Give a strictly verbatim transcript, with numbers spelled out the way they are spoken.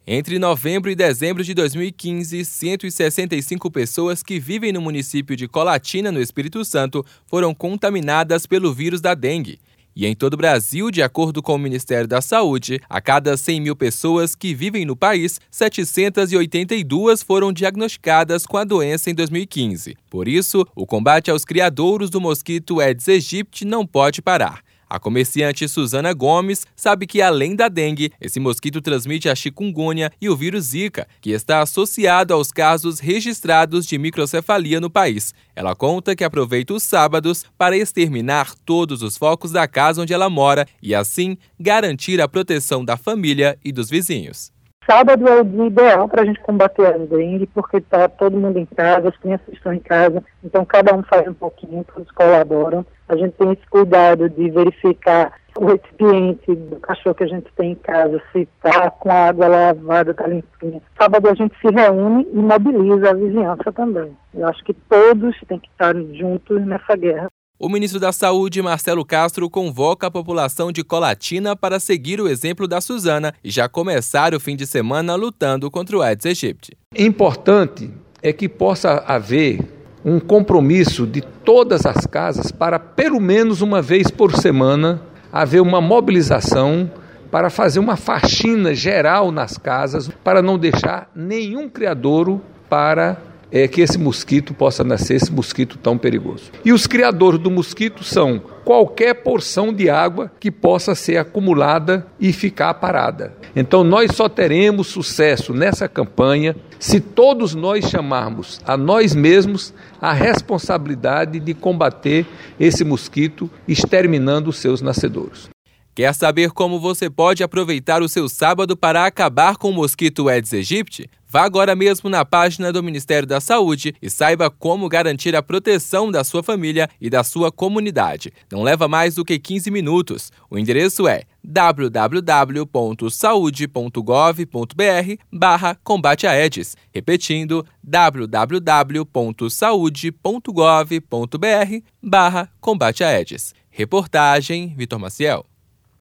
Entre novembro e dezembro de dois mil e quinze, cento e sessenta e cinco pessoas que vivem no município de Colatina, no Espírito Santo, foram contaminadas pelo vírus da dengue. E em todo o Brasil, de acordo com o Ministério da Saúde, a cada cem mil pessoas que vivem no país, setecentas e oitenta e duas foram diagnosticadas com a doença em dois mil e quinze. Por isso, o combate aos criadouros do mosquito Aedes aegypti não pode parar. A comerciante Suzana Gomes sabe que, além da dengue, esse mosquito transmite a chikungunya e o vírus Zika, que está associado aos casos registrados de microcefalia no país. Ela conta que aproveita os sábados para exterminar todos os focos da casa onde ela mora e, assim, garantir a proteção da família e dos vizinhos. Sábado é o dia ideal para a gente combater a dengue, porque está todo mundo em casa, as crianças estão em casa, então cada um faz um pouquinho, todos colaboram. A gente tem esse cuidado de verificar o recipiente do cachorro que a gente tem em casa, se está com a água lavada, está limpinha. Sábado a gente se reúne e mobiliza a vizinhança também. Eu acho que todos têm que estar juntos nessa guerra. O ministro da Saúde, Marcelo Castro, convoca a população de Colatina para seguir o exemplo da Suzana e já começar o fim de semana lutando contra o Aedes aegypti. Importante é que possa haver um compromisso de todas as casas para, pelo menos uma vez por semana, haver uma mobilização para fazer uma faxina geral nas casas, para não deixar nenhum criadouro para É que esse mosquito possa nascer, esse mosquito tão perigoso. E os criadores do mosquito são qualquer porção de água que possa ser acumulada e ficar parada. Então nós só teremos sucesso nessa campanha se todos nós chamarmos a nós mesmos a responsabilidade de combater esse mosquito, exterminando os seus nascedouros. Quer saber como você pode aproveitar o seu sábado para acabar com o mosquito Aedes aegypti? Vá agora mesmo na página do Ministério da Saúde e saiba como garantir a proteção da sua família e da sua comunidade. Não leva mais do que quinze minutos. O endereço é w w w ponto saude ponto gov ponto b r barra combate a Aedes. Repetindo, w w w ponto saude ponto gov ponto b r barra combate a Aedes. Reportagem Vitor Maciel.